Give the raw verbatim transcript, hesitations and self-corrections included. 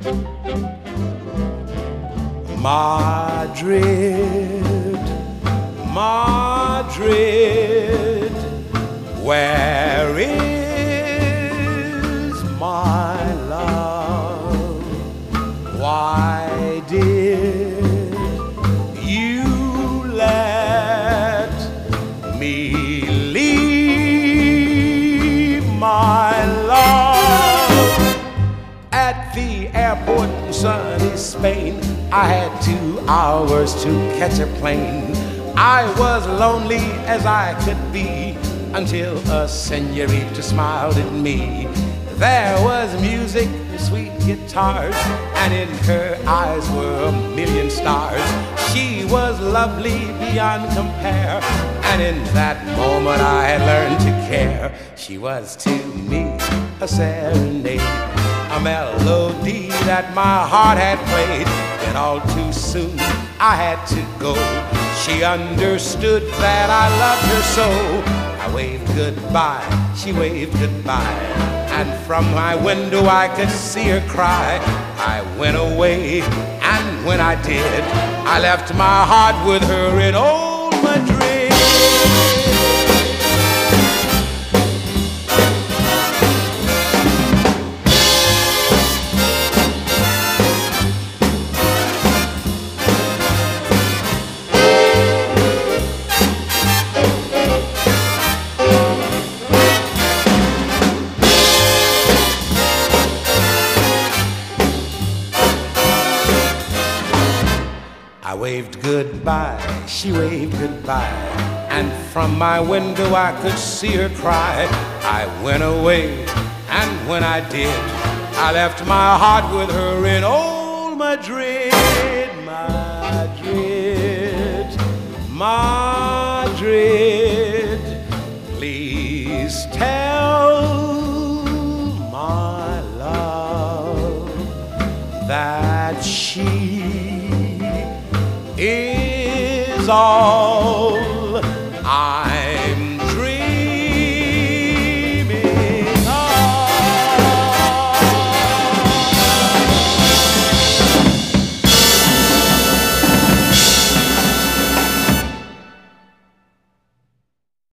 Madrid, Madrid, where is my love? Why did you let me leave my love? At the airport in sunny Spain, I had two hours to catch a plane. I was lonely as I could be until a senorita smiled at me. There was music, sweet guitars, and in her eyes were a million stars. She was lovely beyond compare, and in that moment I had learned to care. She was to me a serenade, a melody that my heart had played. And all too soon I had to go. She understood that I loved her so. I waved goodbye, she waved goodbye, and from my window I could see her cry. I went away, and when I did, I left my heart with her in old Madrid. I waved goodbye, she waved goodbye, and from my window I could see her cry. I went away, and when I did, I left my heart with her in old Madrid. Madrid, Madrid, please tell my love that she is all I